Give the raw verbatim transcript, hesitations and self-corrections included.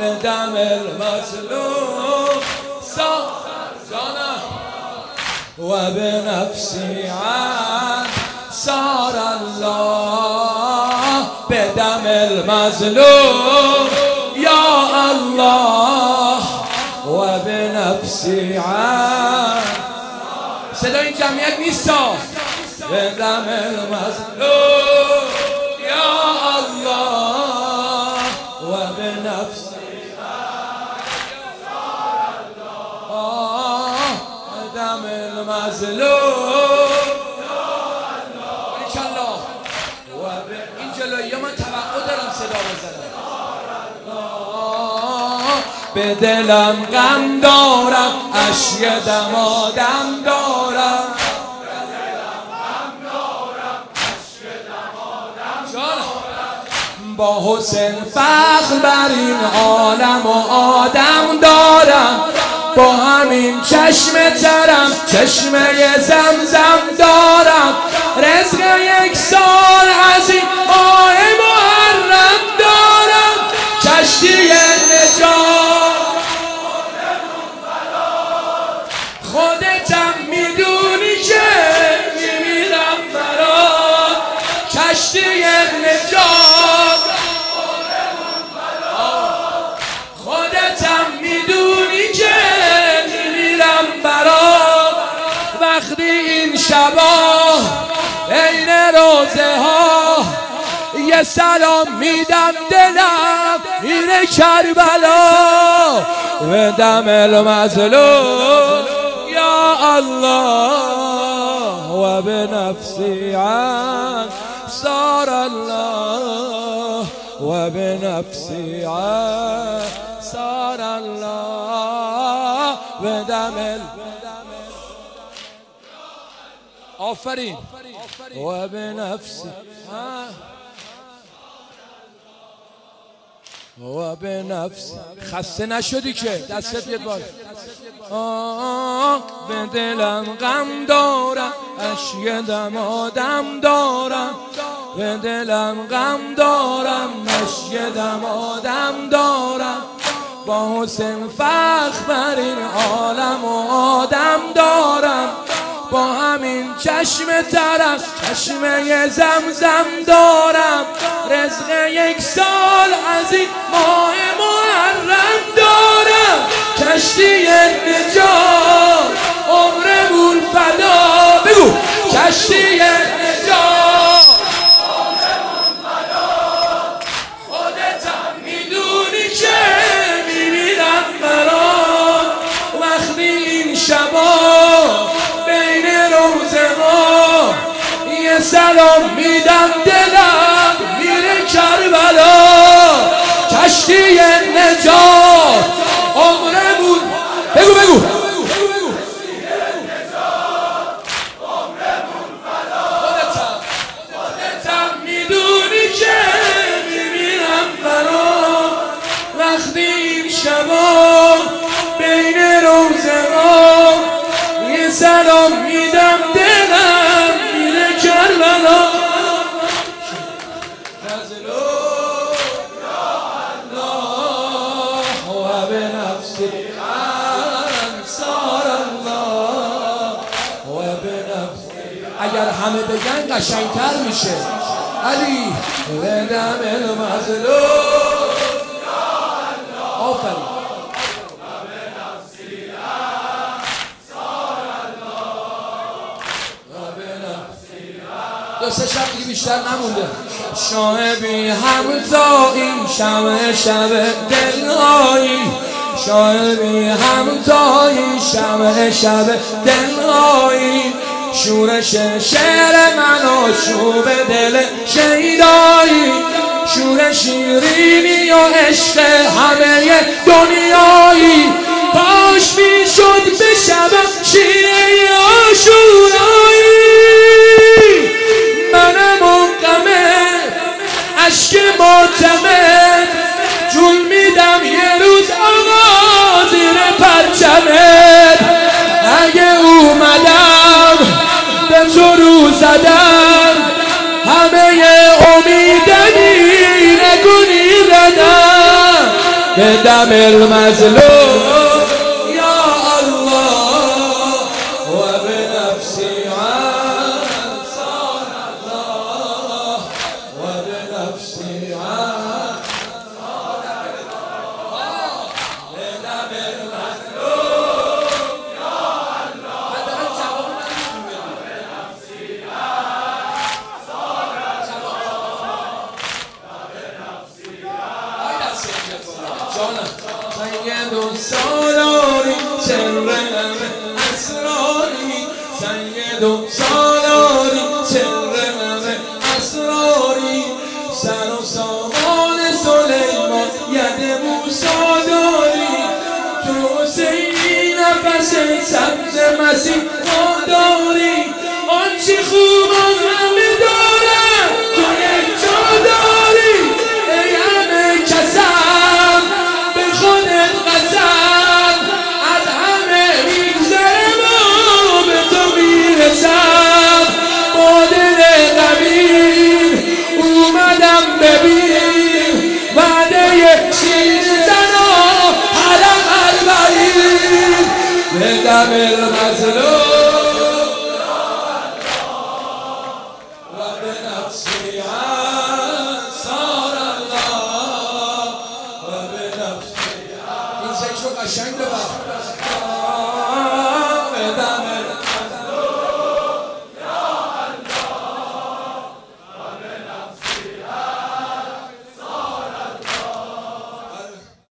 به دم المظلوم جانم و به نفسی انصار الله به دم المظلوم یا الله و به نفسی عن صدای این جمعیت نیستا به دم المظلوم یا الله و به نفسی عن به دم المظلوم انشالله و به این جلویی ها من توقع دارم صدا بزنم به دلم غم دارم اشک دمادم دارم با حسین فخر بر این عالم و آدم دارم با همین چشم ترم چشمه زمزم دارم رزق یک سال از این ماه محرم دارم کشتی نجات خودتم میدونی که میمیرم برات کشتی نجات خودتم میدونی که میمیرم برات وقتی این شبا این روزه ها یه سلام میدم دلم میره کربلا به دم المظلوم یا الله و به نفسی انصار الله و به نفسی انصار الله به دم آفرین و به نفسی و به نفس خسته نشدی که دستت بیاد بالا به دلم غم دارم اشک دمادم دارم به دلم غم دارم اشک دمادم دارم با حسین فخر بر این عالم و آدم دارم با همین چشم ترم چشمه زمزم دارم رزق یک سال از این ماه محرم دارم کشتی نجات عمرمون فدا بگو کشتی نجات عمرمون فدا خودتم میدونی که میمیرم برات وقتی این شبا یه سلام میدم دلم میره کربلا کشتی نجات عمرمون بگو بگو خودتم میدونی که میمیرم برات وقتی این شبا بین روزه ها یه سلام میدم دلم میره کربلا و به نفسی انصار الله و به نفسی اگر همه بگن قشنگتر میشه علی به دم المظلوم آفرین دو سه شب دیگه بیشتر نمونده شاهبی همتا این شمع شب دلهایی شاهبی همتا این شمع شب دلهایی شورش شعر من و شوب دل شیدایی شور شیرینی و عشق همه دنیایی کاش میشد به شبم شیره عاشورایی منم و غمه اشک معتمد جون میدم یه روز آقا زیر پرچمت اگه اومدم به تو رو زدم همه امیدنی نگونی ردم به دم المظلوم یا الله و بنفسی انصار الله و بنفسی انصار الله دم المظلوم یا الله حداقل جواب ندیدیم بنفسی انصار الله سید و سالاری چرم اسراری سید و سالاری چرم اسراری سر و سامان سلیمان ید موسی داری تو حسینی نفس سبز مسیح داری آنچه خوب همه دارم تو یک جا داری ای همه کسم به خودت قسم از همه میگذرم و به تو میرسم با دل غمین اومدم ببین وعده شیر زن و حرم البعید به دم المظلوم و به نفسی انصار الله و به نفسی این ذکر رو قشنگ ببر